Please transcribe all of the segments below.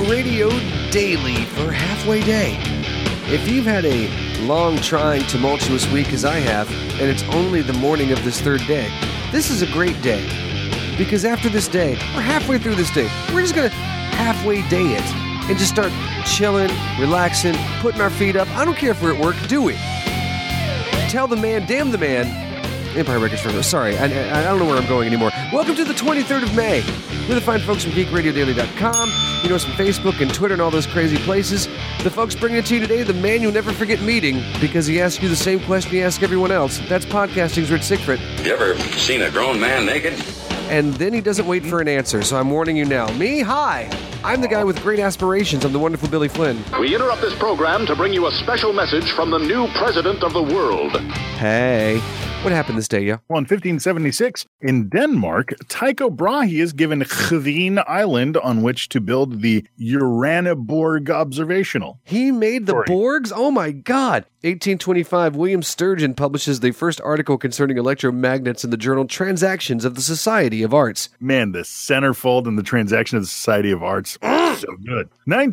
Radio Daily for Halfway Day. If you've had a long, trying, tumultuous week as I have, and it's only the morning of this third day, this is a great day. Because after this day, we're halfway through this day, we're just going to halfway day it and just start chilling, relaxing, putting our feet up. I don't care if we're at work, do it. Tell the man, damn the man. Empire Records Forever. Sorry, I don't know where I'm going anymore. Welcome to the 23rd of May. We're the fine folks from GeekRadioDaily.com. You know us from Facebook and Twitter and all those crazy places. The folks bringing it to you today, the man you'll never forget meeting because he asks you the same question he asks everyone else. That's podcasting's Rich Siegfried. You ever seen a grown man naked? And then he doesn't wait for an answer, so I'm warning you now. Me? Hi! I'm the guy with great aspirations. I'm the wonderful Billy Flynn. We interrupt this program to bring you a special message from the new president of the world. Hey. What happened this day, yeah? Well, in 1576, in Denmark, Tycho Brahe is given Kveen Island on which to build the Uraniborg Observational. He made the Borgs? Oh my God! 1825, William Sturgeon publishes the first article concerning electromagnets in the journal Transactions of the Society of Arts. Man, the centerfold in the Transaction of the Society of Arts. So good.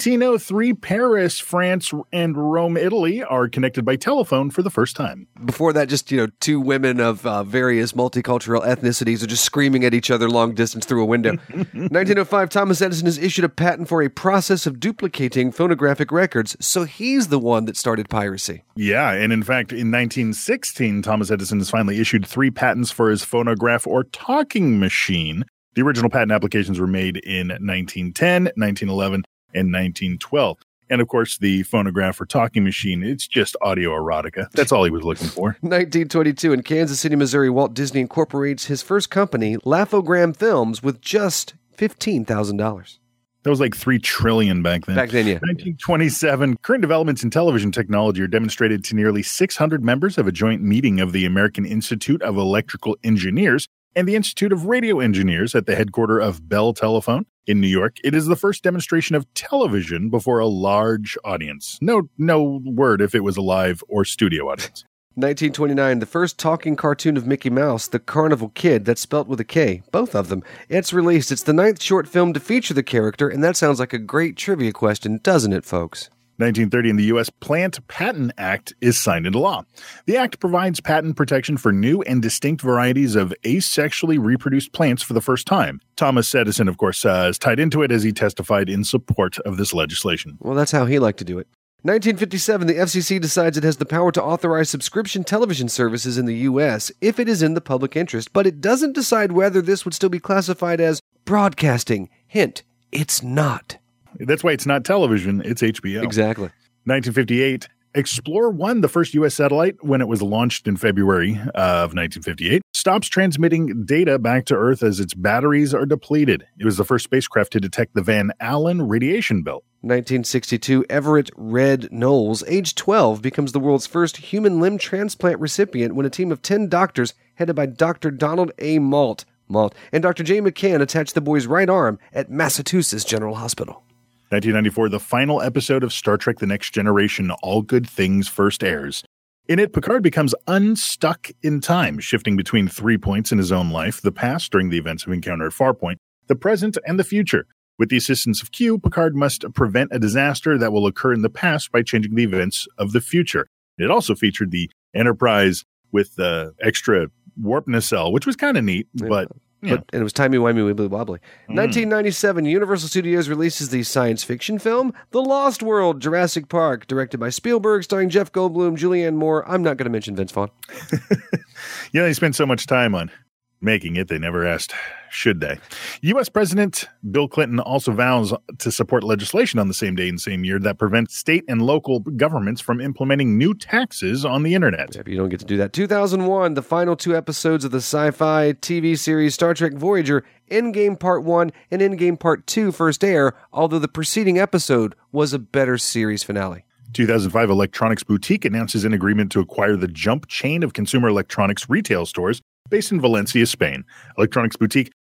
1903, Paris, France, and Rome, Italy are connected by telephone for the first time. Before that, just, two women of various multicultural ethnicities are just screaming at each other long distance through a window. 1905, Thomas Edison is issued a patent for a process of duplicating phonographic records, so he's the one that started piracy. Yeah, and in fact, in 1916, Thomas Edison is finally issued 3 patents for his phonograph or talking machine. The original patent applications were made in 1910, 1911, and 1912. And of course, the phonograph or talking machine, it's just audio erotica. That's all he was looking for. 1922, in Kansas City, Missouri, Walt Disney incorporates his first company, Laugh-O-Gram Films, with just $15,000. That was like $3 trillion back then. Back then, yeah. 1927, current developments in television technology are demonstrated to nearly 600 members of a joint meeting of the American Institute of Electrical Engineers and the Institute of Radio Engineers at the headquarters of Bell Telephone in New York. It is the first demonstration of television before a large audience. No word if it was a live or studio audience. 1929, the first talking cartoon of Mickey Mouse, The Carnival Kid, that's spelt with a K, both of them. It's released. It's the 9th short film to feature the character, and that sounds like a great trivia question, doesn't it, folks? 1930, in the U.S. Plant Patent Act is signed into law. The act provides patent protection for new and distinct varieties of asexually reproduced plants for the first time. Thomas Edison, of course, is tied into it as he testified in support of this legislation. Well, that's how he liked to do it. 1957, the FCC decides it has the power to authorize subscription television services in the U.S. if it is in the public interest, but it doesn't decide whether this would still be classified as broadcasting. Hint, it's not. That's why it's not television, it's HBO. Exactly. 1958, Explorer 1, the first U.S. satellite, when it was launched in February of 1958, stops transmitting data back to Earth as its batteries are depleted. It was the first spacecraft to detect the Van Allen radiation belt. 1962, Everett Red Knowles, age 12, becomes the world's first human limb transplant recipient when a team of 10 doctors, headed by Dr. Donald A. Malt, and Dr. J. McCann attached the boy's right arm at Massachusetts General Hospital. 1994, the final episode of Star Trek The Next Generation, All Good Things, first airs. In it, Picard becomes unstuck in time, shifting between 3 points in his own life, the past during the events of Encounter at Farpoint, the present, and the future. With the assistance of Q, Picard must prevent a disaster that will occur in the past by changing the events of the future. It also featured the Enterprise with the extra warp nacelle, which was kind of neat, but and it was timey-wimey, wibbly-wobbly. 1997, Universal Studios releases the science fiction film The Lost World, Jurassic Park, directed by Spielberg, starring Jeff Goldblum, Julianne Moore. I'm not going to mention Vince Vaughn. They spent so much time on making it, they never asked, should they? U.S. President Bill Clinton also vows to support legislation on the same day and same year that prevents state and local governments from implementing new taxes on the internet. Yeah, but you don't get to do that. 2001, the final 2 episodes of the sci-fi TV series Star Trek Voyager, Endgame Part 1 and Endgame Part 2 first air, although the preceding episode was a better series finale. 2005, Electronics Boutique announces an agreement to acquire the Jump chain of consumer electronics retail stores based in Valencia, Spain. Electronics Boutique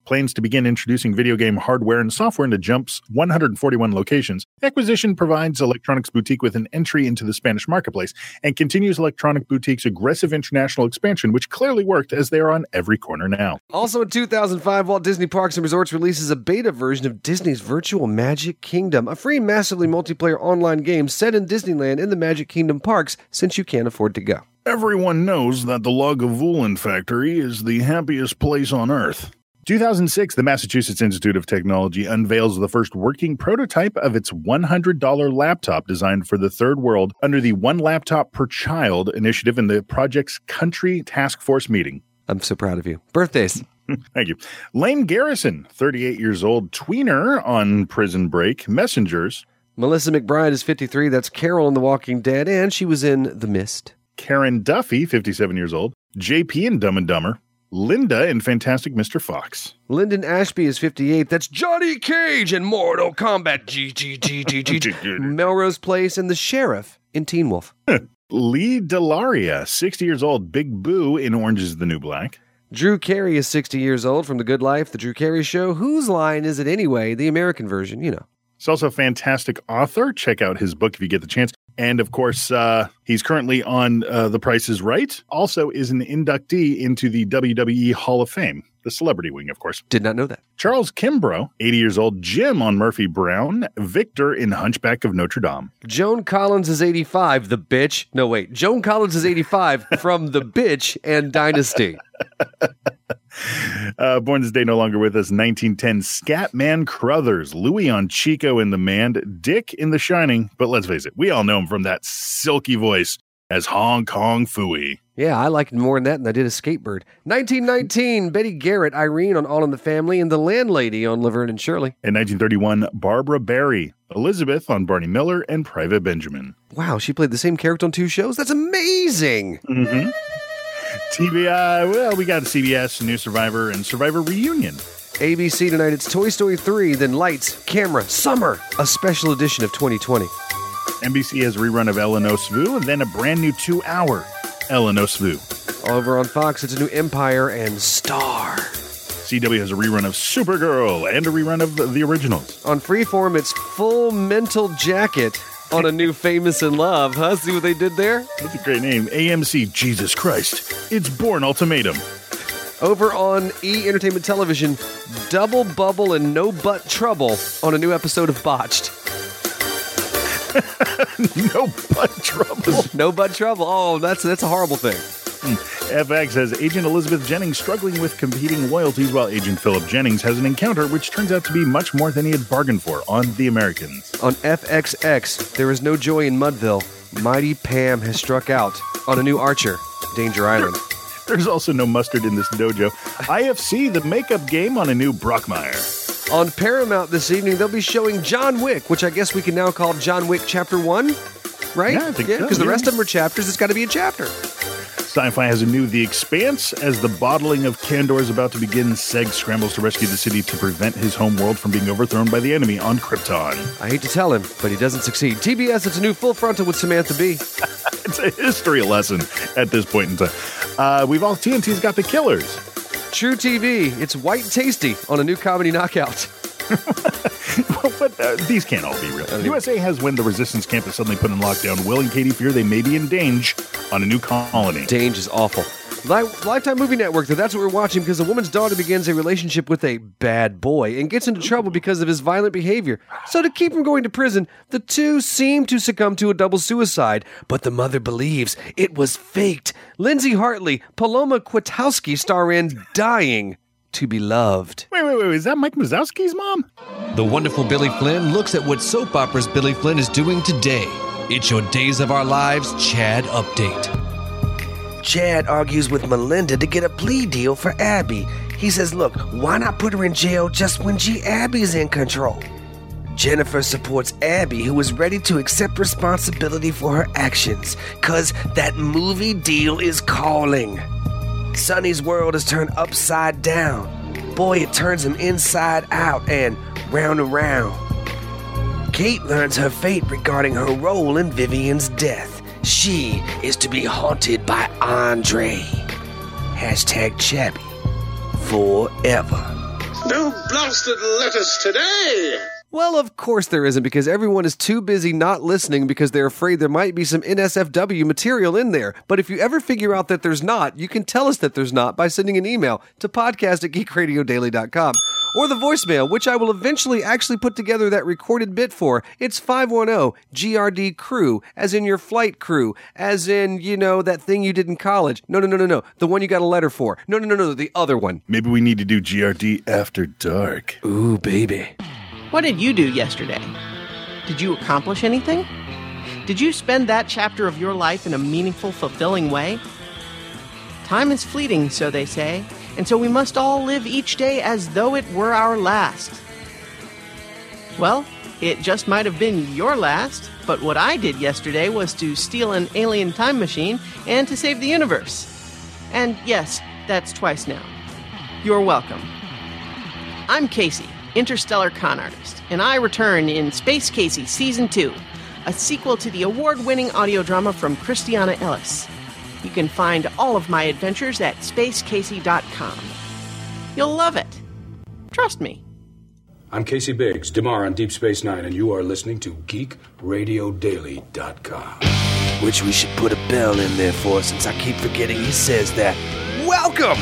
plans to begin introducing video game hardware and software into Jump's 141 locations. The acquisition provides Electronics Boutique with an entry into the Spanish marketplace and continues Electronic Boutique's aggressive international expansion, which clearly worked as they are on every corner now. Also in 2005, Walt Disney Parks and Resorts releases a beta version of Disney's Virtual Magic Kingdom, a free, massively multiplayer online game set in Disneyland in the Magic Kingdom parks, since you can't afford to go. Everyone knows that the Lagavulin factory is the happiest place on Earth. 2006, the Massachusetts Institute of Technology unveils the first working prototype of its $100 laptop designed for the third world under the One Laptop Per Child initiative in the project's country task force meeting. I'm so proud of you. Birthdays. Thank you. Lane Garrison, 38 years old, tweener on Prison Break, Messengers. Melissa McBride is 53. That's Carol in The Walking Dead, and she was in The Mist. Karen Duffy, 57 years old, JP in Dumb and Dumber. Linda in Fantastic Mr. Fox. Lyndon Ashby is 58. That's Johnny Cage in Mortal Kombat. Melrose Place and the Sheriff in Teen Wolf. Lee Delaria, 60 years old, Big Boo in Orange is the New Black. Drew Carey is 60 years old from The Good Life, The Drew Carey Show. Whose line is it anyway? The American version, you know. He's also a fantastic author. Check out his book if you get the chance. And, of course, he's currently on The Price is Right. Also is an inductee into the WWE Hall of Fame. The celebrity wing, of course. Did not know that. Charles Kimbrough, 80 years old. Jim on Murphy Brown. Victor in Hunchback of Notre Dame. Joan Collins is 85. The bitch. No, wait. Joan Collins is 85 from The Bitch and Dynasty. Born this day, no longer with us. 1910, Scatman Crothers, Louis on Chico in The Man, Dick in The Shining. But let's face it, we all know him from that silky voice as Hong Kong Phooey. Yeah, I liked him more than that than I did as Skatebird. 1919, Betty Garrett, Irene on All in the Family, and The Landlady on Laverne and Shirley. In 1931, Barbara Barry, Elizabeth on Barney Miller and Private Benjamin. Wow, she played the same character on 2 shows? That's amazing! Mm-hmm. TV, well, we got CBS, New Survivor, and Survivor Reunion. ABC tonight, it's Toy Story 3, then Lights, Camera, Summer, a special edition of 2020. NBC has a rerun of Ellen Osvu, and then a brand new 2-hour Ellen Osvu. Over on Fox, it's a new Empire and Star. CW has a rerun of Supergirl and a rerun of the originals. On Freeform, it's Full Mental Jacket on a new Famous in Love. Huh? See what they did there? That's a great name. AMC, Jesus Christ. It's Bourne Ultimatum. Over on E! Entertainment Television, Double Bubble and No Butt Trouble on a new episode of Botched. No butt trouble. No butt trouble. Oh, that's a horrible thing. FX has Agent Elizabeth Jennings struggling with competing loyalties while Agent Philip Jennings has an encounter which turns out to be much more than he had bargained for on The Americans. On FXX, there is no joy in Mudville. Mighty Pam has struck out on a new Archer, Danger Island. There's also no mustard in this dojo. IFC, the makeup game on a new Brockmire. On Paramount this evening, they'll be showing John Wick, which I guess we can now call John Wick Chapter 1, right? Yeah, I think so. Because the rest of them are chapters. It's got to be a chapter. Sci-Fi has a new The Expanse. As the bottling of Kandor is about to begin, Seg scrambles to rescue the city to prevent his home world from being overthrown by the enemy on Krypton. I hate to tell him, but he doesn't succeed. TBS, it's a new Full Frontal with Samantha Bee. It's a history lesson at this point in time. TNT's got The Killers. True TV, it's White Tasty on a new Comedy Knockout. But these can't all be real. USA has When the Resistance Camp is suddenly put in lockdown. Will and Katie fear they may be in Dange on a new colony. Dange is awful. Lifetime Movie Network, though, that's what we're watching because a woman's daughter begins a relationship with a bad boy and gets into trouble because of his violent behavior. So to keep him going to prison, the two seem to succumb to a double suicide, but the mother believes it was faked. Lindsay Hartley, Paloma Kwiatkowski star in Dying to be Loved. Wait, is that Mike Wazowski's mom? The wonderful Billy Flynn looks at what soap operas Billy Flynn is doing today. It's your Days of Our Lives Chad Update. Chad argues with Melinda to get a plea deal for Abby. He says, look, why not put her in jail just when Abby's in control? Jennifer supports Abby, who is ready to accept responsibility for her actions, cause that movie deal is calling. Sonny's world is turned upside down. Boy, it turns him inside out and round and round. Kate learns her fate regarding her role in Vivian's death. She is to be haunted by Andre. #Chabby forever. No blasted letters today! Well, of course there isn't, because everyone is too busy not listening because they're afraid there might be some NSFW material in there. But if you ever figure out that there's not, you can tell us that there's not by sending an email to podcast@geekradiodaily.com. Or the voicemail, which I will eventually actually put together that recorded bit for. It's 510-GRD-CREW, as in your flight crew, as in, you know, that thing you did in college. No. The one you got a letter for. No, the other one. Maybe we need to do GRD After Dark. Ooh, baby. What did you do yesterday? Did you accomplish anything? Did you spend that chapter of your life in a meaningful, fulfilling way? Time is fleeting, so they say, and so we must all live each day as though it were our last. Well, it just might have been your last, but what I did yesterday was to steal an alien time machine and to save the universe. And yes, that's twice now. You're welcome. I'm Casey, interstellar con artist, and I return in Space Casey Season 2, a sequel to the award-winning audio drama from Christiana Ellis. You can find all of my adventures at spacecasey.com. You'll love it. Trust me. I'm Casey Biggs, Damar on Deep Space Nine, and you are listening to GeekRadioDaily.com. Which we should put a bell in there for, since I keep forgetting he says that. Welcome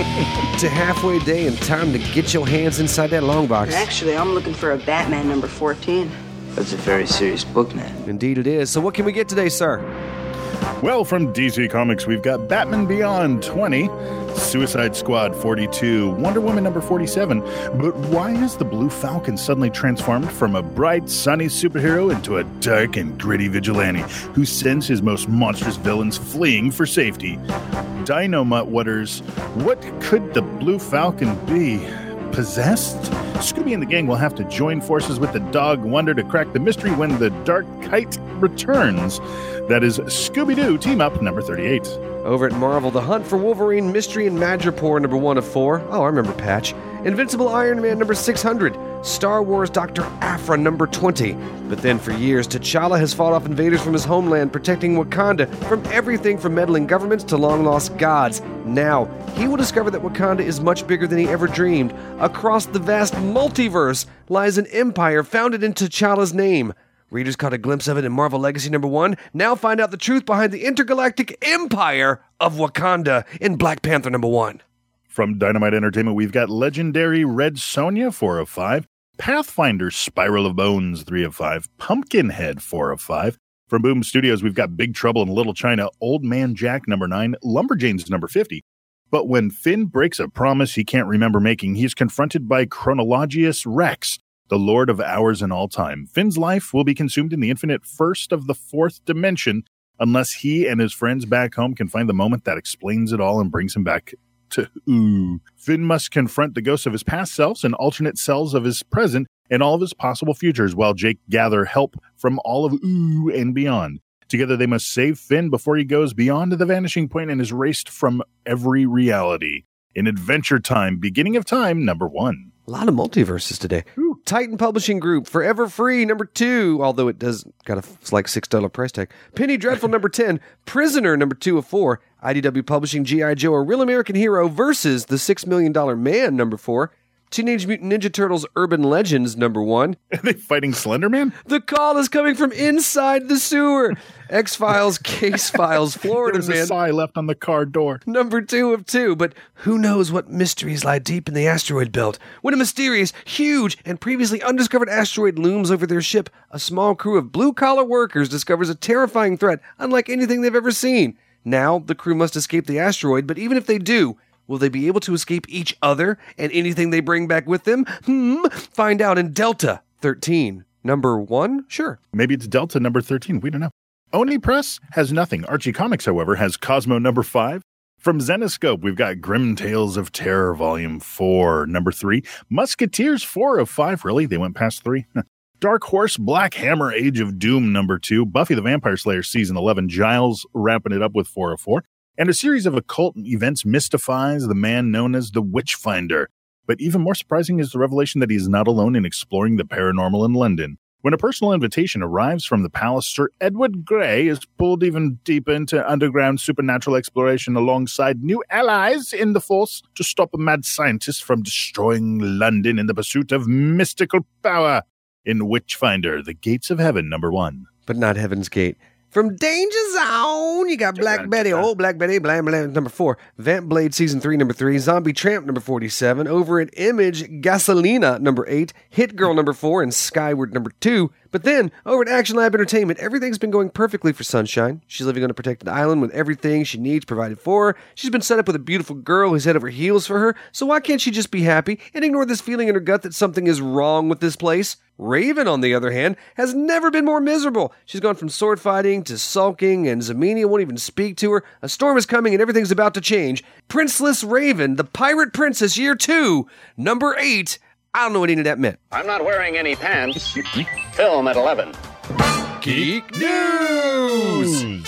to Halfway Day and time to get your hands inside that long box. Actually, I'm looking for a Batman number 14. That's a very serious book, man. Indeed it is. So what can we get today, sir? Well, from DC Comics, we've got Batman Beyond 20, Suicide Squad 42, Wonder Woman number 47. But why has the Blue Falcon suddenly transformed from a bright, sunny superhero into a dark and gritty vigilante who sends his most monstrous villains fleeing for safety? Dynamut Waters, what could the Blue Falcon be? Possessed? Scooby and the gang will have to join forces with the Dog Wonder to crack the mystery when the Dark Kite returns. That is Scooby-Doo Team Up number 38. Over at Marvel, The Hunt for Wolverine, Mystery and Madripoor number 1 of 4. Oh, I remember Patch. Invincible Iron Man number 600. Star Wars Dr. Aphra number 20. But then for years, T'Challa has fought off invaders from his homeland, protecting Wakanda from everything from meddling governments to long-lost gods. Now, he will discover that Wakanda is much bigger than he ever dreamed. Across the vast multiverse lies an empire founded in T'Challa's name. Readers caught a glimpse of it in Marvel Legacy number 1. Now find out the truth behind the intergalactic empire of Wakanda in Black Panther number 1. From Dynamite Entertainment, we've got Legendary Red Sonja 4 of 5, Pathfinder Spiral of Bones 3 of 5, Pumpkinhead 4 of 5. From Boom Studios, we've got Big Trouble in Little China, Old Man Jack number 9, Lumberjanes number 50. But when Finn breaks a promise he can't remember making, he is confronted by Chronologius Rex, the Lord of Hours and All Time. Finn's life will be consumed in the infinite first of the fourth dimension unless he and his friends back home can find the moment that explains it all and brings him back to Ooh. Finn must confront the ghosts of his past selves and alternate selves of his present and all of his possible futures, while Jake gather help from all of Ooh and beyond. Together they must save Finn before he goes beyond the vanishing point and is erased from every reality. In Adventure Time, Beginning of Time, number 1. A lot of multiverses today. Ooh. Titan Publishing Group, Forever Free, number 2, although it does got a like $6 price tag. Penny Dreadful, number 10. Prisoner, number 2 of 4. IDW Publishing G.I. Joe, A Real American Hero versus The $6 Million Man, number 4. Teenage Mutant Ninja Turtles Urban Legends, number 1. Are they fighting Slender Man? The call is coming from inside the sewer. X-Files, Case Files, Florida Man. There's a sigh left on the car door. Number 2 of 2, but who knows what mysteries lie deep in the asteroid belt? When a mysterious, huge, and previously undiscovered asteroid looms over their ship, a small crew of blue-collar workers discovers a terrifying threat unlike anything they've ever seen. Now, the crew must escape the asteroid, but even if they do, will they be able to escape each other and anything they bring back with them? Find out in Delta 13. Number 1? Sure. Maybe it's Delta number 13. We don't know. Oni Press has nothing. Archie Comics, however, has Cosmo number 5. From Zenoscope, we've got Grim Tales of Terror Volume 4, number 3. Musketeers 4 of 5. Really? They went past 3? Dark Horse Black Hammer Age of Doom, number 2. Buffy the Vampire Slayer Season 11. Giles wrapping it up with 4 of 4. And a series of occult events mystifies the man known as the Witchfinder. But even more surprising is the revelation that he is not alone in exploring the paranormal in London. When a personal invitation arrives from the palace, Sir Edward Grey is pulled even deeper into underground supernatural exploration alongside new allies in the Force to stop a mad scientist from destroying London in the pursuit of mystical power in Witchfinder, The Gates of Heaven, #1. But not Heaven's Gate. From Danger Zone, you got Black Betty, Black Betty, blah, blah, #4. Vamp Blade Season 3, #3. Zombie Tramp, #47. Over at Image, Gasolina, #8. Hit Girl, #4. And Skyward, #2. But then, over at Action Lab Entertainment, everything's been going perfectly for Sunshine. She's living on a protected island with everything she needs provided for her. She's been set up with a beautiful girl who's head over heels for her, so why can't she just be happy and ignore this feeling in her gut that something is wrong with this place? Raven, on the other hand, has never been more miserable. She's gone from sword fighting to sulking, and Zaminia won't even speak to her. A storm is coming and everything's about to change. Princeless Raven, the Pirate Princess, Year 2, #8. I don't know what any of that meant. I'm not wearing any pants. Film at 11. Geek News!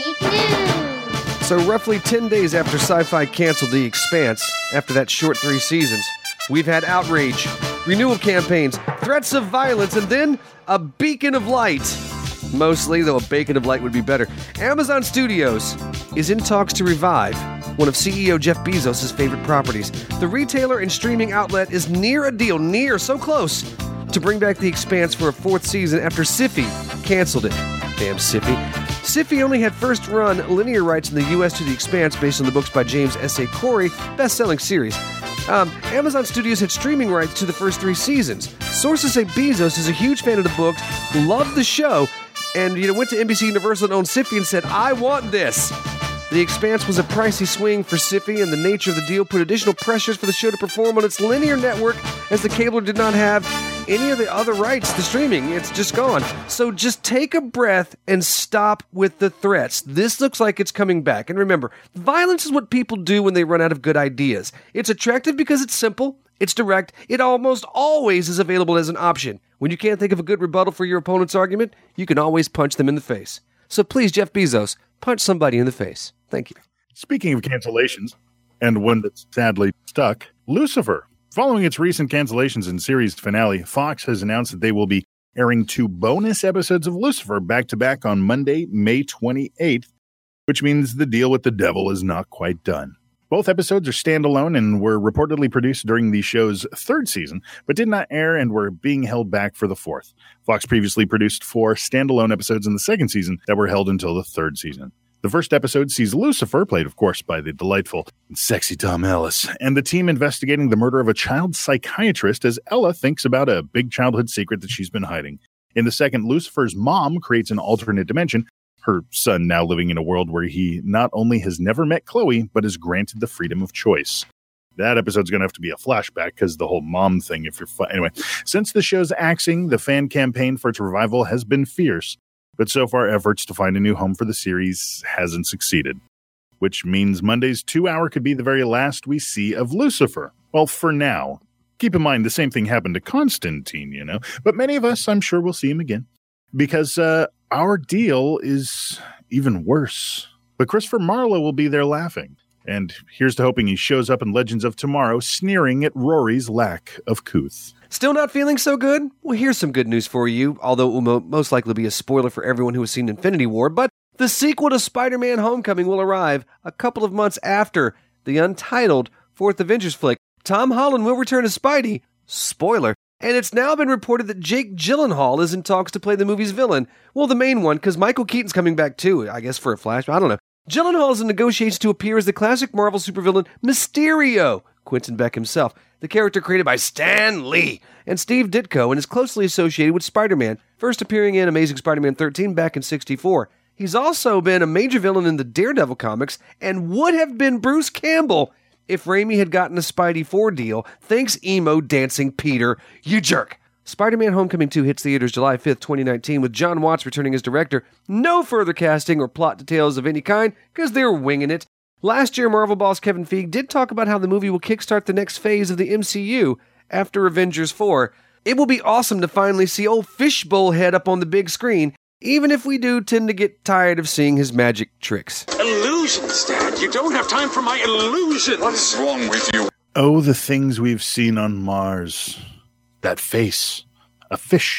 So roughly 10 days after Sci-Fi canceled The Expanse, after that short 3 seasons, we've had outrage, renewal campaigns, threats of violence, and then a beacon of light. Mostly, though a beacon of light would be better. Amazon Studios is in talks to revive one of CEO Jeff Bezos' favorite properties. The retailer and streaming outlet is near a deal, so close, to bring back The Expanse for a 4th season after Syfy canceled it. Damn Syfy. Syfy only had first-run linear rights in the U.S. to The Expanse based on the books by James S.A. Corey, best-selling series. Amazon Studios had streaming rights to the first 3 seasons. Sources say Bezos is a huge fan of the books, loved the show, and went to NBC Universal and owned Syfy and said, I want this. The Expanse was a pricey swing for Syfy, and the nature of the deal put additional pressures for the show to perform on its linear network, as the cabler did not have any of the other rights to streaming. It's just gone. So just take a breath and stop with the threats. This looks like it's coming back. And remember, violence is what people do when they run out of good ideas. It's attractive because it's simple, it's direct, it almost always is available as an option. When you can't think of a good rebuttal for your opponent's argument, you can always punch them in the face. So please, Jeff Bezos, punch somebody in the face. Thank you. Speaking of cancellations, and one that's sadly stuck, Lucifer. Following its recent cancellations and series finale, Fox has announced that they will be airing 2 bonus episodes of Lucifer back-to-back on Monday, May 28th, which means the deal with the devil is not quite done. Both episodes are standalone and were reportedly produced during the show's 3rd season, but did not air and were being held back for the 4th. Fox previously produced 4 standalone episodes in the 2nd season that were held until the 3rd season. The first episode sees Lucifer, played of course by the delightful and sexy Tom Ellis, and the team investigating the murder of a child psychiatrist as Ella thinks about a big childhood secret that she's been hiding. In the second, Lucifer's mom creates an alternate dimension, her son now living in a world where he not only has never met Chloe, but is granted the freedom of choice. That episode's going to have to be a flashback because the whole mom thing, if you're... Anyway, since the show's axing, the fan campaign for its revival has been fierce. But so far, efforts to find a new home for the series hasn't succeeded, which means Monday's 2-hour could be the very last we see of Lucifer. Well, for now. Keep in mind, the same thing happened to Constantine, But many of us, I'm sure, will see him again. Because our deal is even worse. But Christopher Marlowe will be there laughing. And here's to hoping he shows up in Legends of Tomorrow, sneering at Rory's lack of couth. Still not feeling so good? Well, here's some good news for you, although it will most likely be a spoiler for everyone who has seen Infinity War, but the sequel to Spider-Man Homecoming will arrive a couple of months after the untitled 4th Avengers flick. Tom Holland will return as Spidey. Spoiler. And it's now been reported that Jake Gyllenhaal is in talks to play the movie's villain. Well, the main one, because Michael Keaton's coming back too, I guess for a flash, I don't know. Gyllenhaal is in negotiations to appear as the classic Marvel supervillain Mysterio, Quentin Beck himself, the character created by Stan Lee and Steve Ditko, and is closely associated with Spider-Man, first appearing in Amazing Spider-Man 13 back in '64. He's also been a major villain in the Daredevil comics and would have been Bruce Campbell if Raimi had gotten a Spidey 4 deal. Thanks, emo dancing Peter, you jerk. Spider-Man Homecoming 2 hits theaters July 5th, 2019, with John Watts returning as director. No further casting or plot details of any kind, because they're winging it. Last year, Marvel boss Kevin Feige did talk about how the movie will kickstart the next phase of the MCU after Avengers 4. It will be awesome to finally see old Fishbowl Head up on the big screen, even if we do tend to get tired of seeing his magic tricks. Illusions, Dad. You don't have time for my illusions. What's wrong with you? Oh, the things we've seen on Mars. That face. A fish.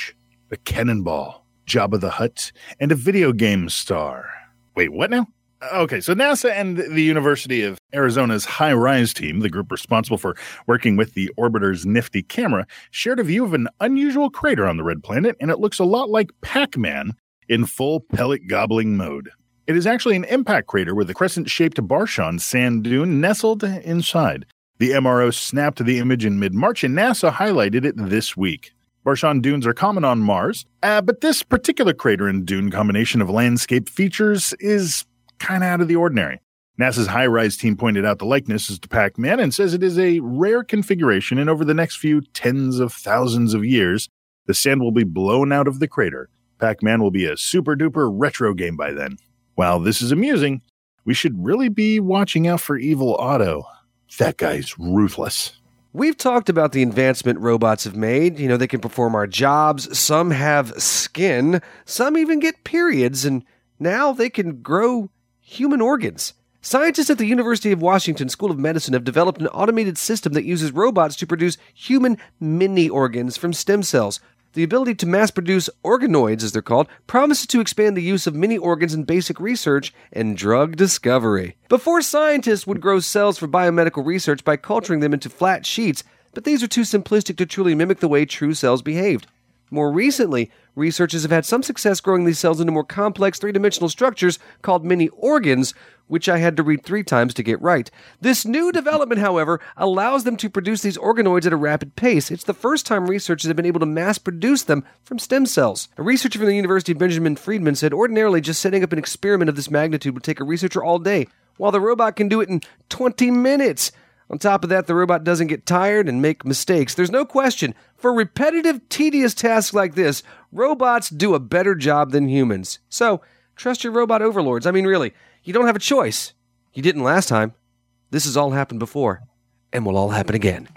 a cannonball, Jabba the Hutt, and a video game star. Wait, what now? Okay, so NASA and the University of Arizona's HiRISE team, the group responsible for working with the orbiter's nifty camera, shared a view of an unusual crater on the red planet, and it looks a lot like Pac-Man in full pellet-gobbling mode. It is actually an impact crater with a crescent-shaped Barshon sand dune nestled inside. The MRO snapped the image in mid-March, and NASA highlighted it this week. Barshon dunes are common on Mars, but this particular crater and dune combination of landscape features is kind of out of the ordinary. NASA's HiRISE team pointed out the likeness is to Pac-Man and says it is a rare configuration, and over the next few tens of thousands of years, the sand will be blown out of the crater. Pac-Man will be a super-duper retro game by then. While this is amusing, we should really be watching out for Evil Otto. That guy's ruthless. We've talked about the advancement robots have made. You know, they can perform our jobs. Some have skin. Some even get periods. And now they can grow human organs. Scientists at the University of Washington School of Medicine have developed an automated system that uses robots to produce human mini-organs from stem cells. The ability to mass-produce organoids, as they're called, promises to expand the use of mini-organs in basic research and drug discovery. Before, scientists would grow cells for biomedical research by culturing them into flat sheets, but these are too simplistic to truly mimic the way true cells behaved. More recently, researchers have had some success growing these cells into more complex three-dimensional structures called mini-organs, which I had to read 3 times to get right. This new development, however, allows them to produce these organoids at a rapid pace. It's the first time researchers have been able to mass-produce them from stem cells. A researcher from the University of Benjamin Friedman said ordinarily just setting up an experiment of this magnitude would take a researcher all day, while the robot can do it in 20 minutes. On top of that, the robot doesn't get tired and make mistakes. There's no question, for repetitive, tedious tasks like this, robots do a better job than humans. So, trust your robot overlords. I mean, really, you don't have a choice. You didn't last time. This has all happened before, and will all happen again.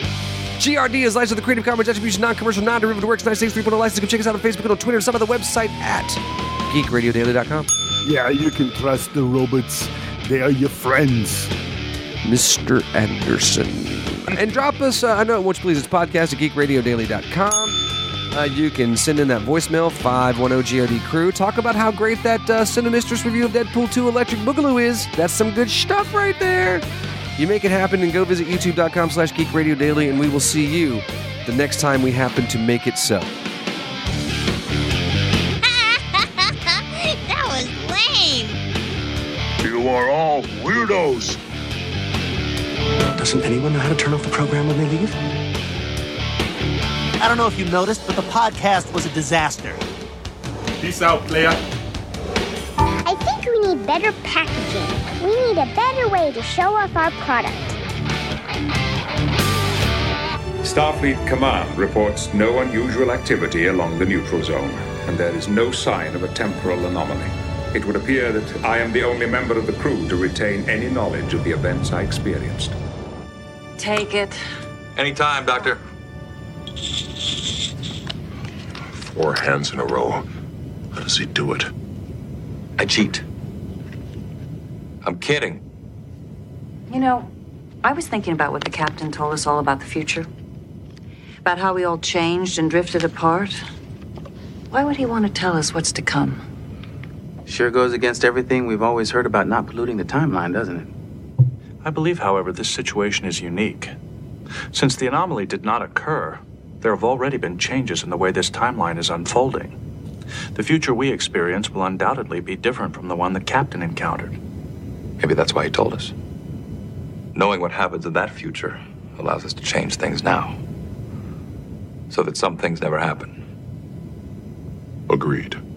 GRD is licensed with the Creative Commons Attribution, Non-Commercial, Non-Derivative Works, 963.0 license. You can check us out on Facebook and on Twitter and some of the website at geekradiodaily.com. Yeah, you can trust the robots. They are your friends. Mr. Anderson. And drop us I Know It Won't You Please It's podcast at geekradiodaily.com. You can send in that voicemail, 510-GRD-CREW. Talk about how great that Cinemistress review of Deadpool 2 Electric Boogaloo is. That's some good stuff right there. You make it happen and go visit youtube.com/geekradiodaily, and we will see you the next time we happen to make it so. That was lame. You are all weirdos. Doesn't anyone know how to turn off the program when they leave? I don't know if you noticed, but the podcast was a disaster. Peace out, player. I think we need better packaging. We need a better way to show off our product. Starfleet Command reports no unusual activity along the neutral zone, and there is no sign of a temporal anomaly. It would appear that I am the only member of the crew to retain any knowledge of the events I experienced. Take it. Anytime, Doctor. 4 hands in a row. How does he do it? I cheat. I'm kidding. You know, I was thinking about what the captain told us all about the future. About how we all changed and drifted apart. Why would he want to tell us what's to come? Sure goes against everything we've always heard about not polluting the timeline, doesn't it? I believe, however, this situation is unique. Since the anomaly did not occur, there have already been changes in the way this timeline is unfolding. The future we experience will undoubtedly be different from the one the captain encountered. Maybe that's why he told us. Knowing what happens in that future allows us to change things now, so that some things never happen. Agreed.